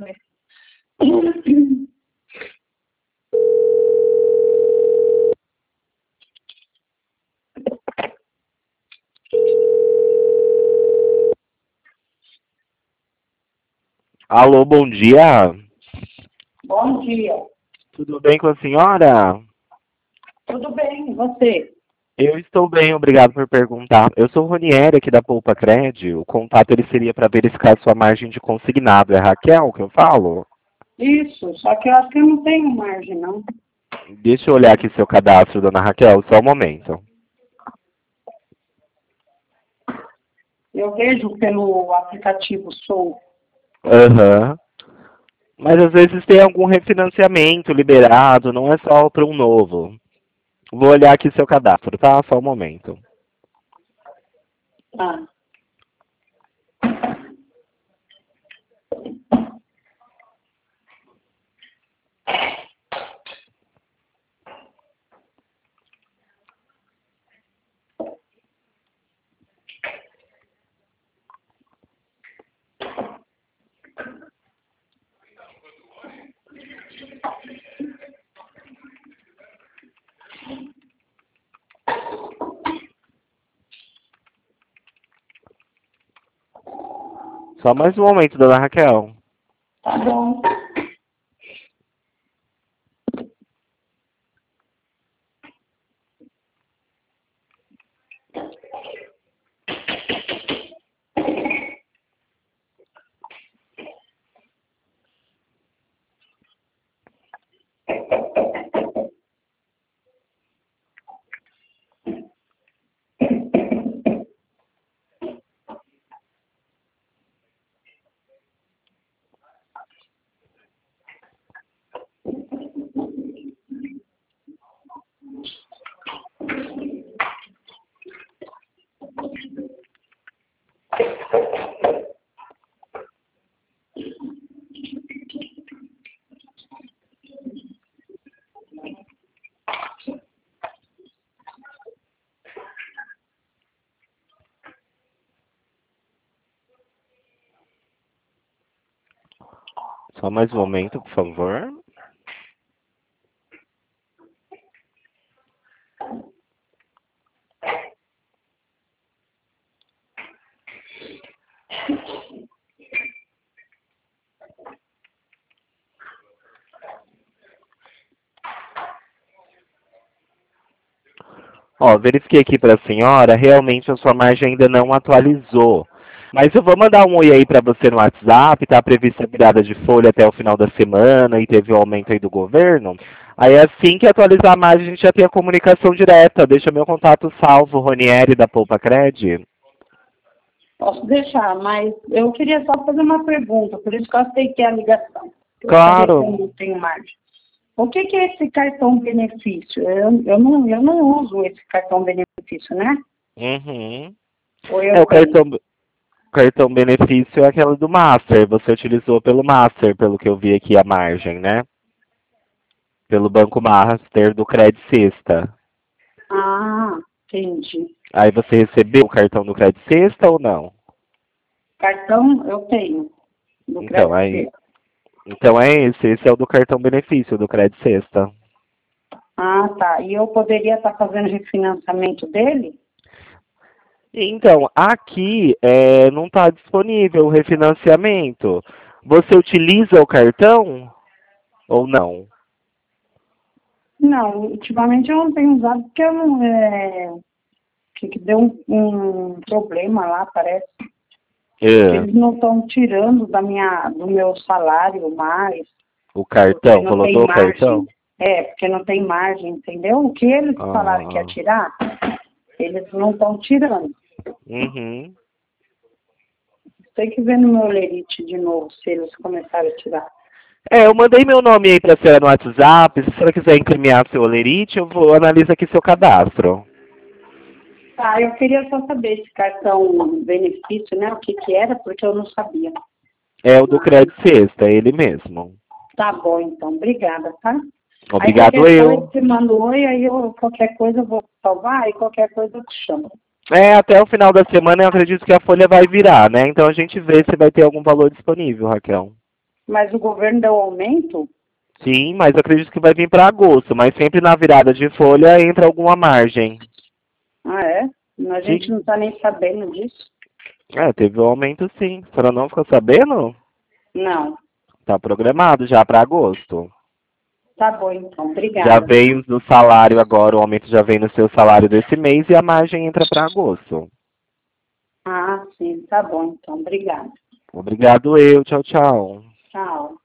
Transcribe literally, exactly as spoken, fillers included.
ver. Alô, bom dia. Bom dia. Tudo bem com a senhora? Tudo bem, e você? Eu estou bem, obrigado por perguntar. Eu sou o Ronieri aqui da Poupa Cred. O contato ele seria para verificar sua margem de consignado. É Raquel que eu falo? Isso, só que eu acho que eu não tenho margem, não. Deixa eu olhar aqui seu cadastro, dona Raquel, só um momento. Eu vejo pelo aplicativo Sou. Aham. Mas às vezes tem algum refinanciamento liberado, não é só para um novo. Vou olhar aqui seu cadastro, tá? Só um momento. Ah, Só mais um momento, dona Raquel. tá bom. Só mais um momento, por favor. Ó, verifiquei aqui para a senhora, realmente a sua margem ainda não atualizou. Mas eu vou mandar um oi aí para você no WhatsApp, tá prevista a virada de folha até o final da semana e teve o aumento aí do governo. Aí assim que atualizar a margem, a gente já tem a comunicação direta. Deixa meu contato salvo, Ronieri da Poupa Cred. Posso deixar, mas eu queria só fazer uma pergunta, por isso que eu aceitei a ligação. Eu saber se eu Claro. não tenho margem. O que, que é esse cartão benefício? Eu, eu, não, eu não uso esse cartão benefício, né? Uhum. Ou É, eu o tenho? cartão, cartão benefício é aquela do Master. Você utilizou pelo Master, pelo que eu vi aqui a margem, né? Pelo Banco Master do Cred Sexta. Ah, entendi. Aí você recebeu o cartão do Cred Sexta ou não? Cartão eu tenho, do Então, crédito aí, C. então é esse, esse é o do cartão benefício do Cred Sexta. Ah, tá. E eu poderia estar fazendo refinanciamento dele? Então, aqui é, não está disponível o refinanciamento. Você utiliza o cartão ou não? Não, ultimamente eu não tenho usado porque eu não, é, que, que deu um, um problema lá, parece. Que É, eles não estão tirando da minha, do meu salário mais, o porque cartão, não tem colocou o margem. cartão? É, porque não tem margem, entendeu? O que eles falaram que ia Ah, tirar, eles não estão tirando. uhum. Tem que ver no meu lerite de novo, se eles começarem a tirar. É, eu mandei meu nome aí para a senhora no WhatsApp. Se a senhora quiser encaminhar seu olerite, eu vou analisar aqui seu cadastro. Tá, eu queria só saber esse cartão benefício, né? O que que era, porque eu não sabia. É o do Mas Cred Sexta, é ele mesmo. tá bom, então. Obrigada, tá? Aí Obrigado qualquer coisa eu. você manda um oi, aí eu, qualquer coisa eu vou salvar, e qualquer coisa eu te chamo. É, até o final da semana eu acredito que a folha vai virar, né? Então a gente vê se vai ter algum valor disponível, Raquel. Mas o governo deu aumento? Sim, mas eu acredito que vai vir para agosto, mas sempre na virada de folha entra alguma margem. Ah, é? A gente Sim. não está nem sabendo disso. É, teve um aumento sim. A senhora não ficou sabendo? Não. Tá programado já para agosto. Tá bom, então. Já Obrigada. veio no salário agora, o aumento já vem no seu salário desse mês e a margem entra para agosto. Ah, sim. Tá bom, então. Obrigada. Obrigado eu, tchau, tchau. Tchau.